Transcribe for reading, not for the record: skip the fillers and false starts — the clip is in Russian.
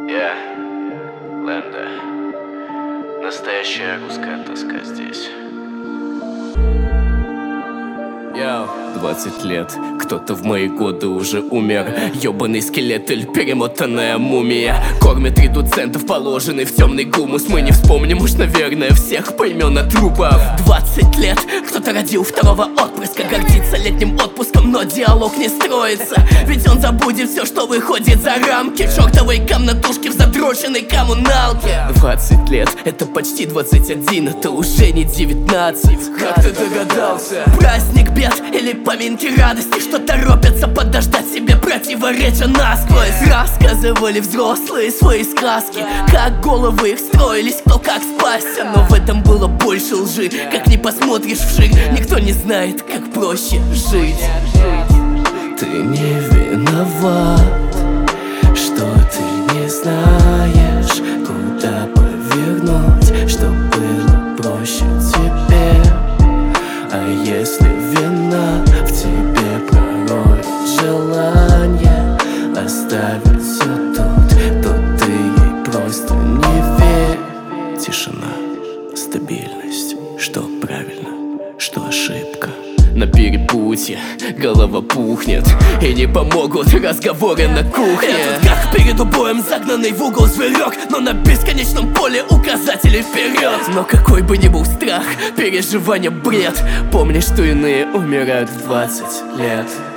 Я, Лэнда. Настоящая русская тоска здесь. 20 лет, кто-то в мои годы уже умер. Ёбаный скелет или перемотанная мумия. Кормят редуцентов, положенный в темный гумус. Мы не вспомним уж, наверное, всех по имен трупов. 20 лет, кто-то родил второго отпрыска. Гордится летним отпуском, но диалог не строится. Ведь он забудет все, что выходит за рамки чертовой комнатушки в задроченной коммуналке. 20 лет, это почти 21, это уже не 19. Как ты догадался? Праздник бед или поминки радости, что торопятся подождать себе противоречия насквозь. Рассказывали взрослые свои сказки, как головы их строились, кто как спасся. Но в этом было больше лжи, как не посмотришь вширь. Никто не знает, как проще жить. Ты не виноват, что ты не знаешь, куда повернуть, что было проще тебе. А если вина в тебе пророет желание оставить все тут, то ты ей просто не верь. Тишина, стабильность, что правильно, что ошибка. На перепутье голова пухнет, и не помогут разговоры на кухне. Я тут как перед убоем загнанный в угол зверек, но на бесконечном поле указатели вперед. Но какой бы ни был страх, переживания бред. Помни, что иные умирают в 20 лет.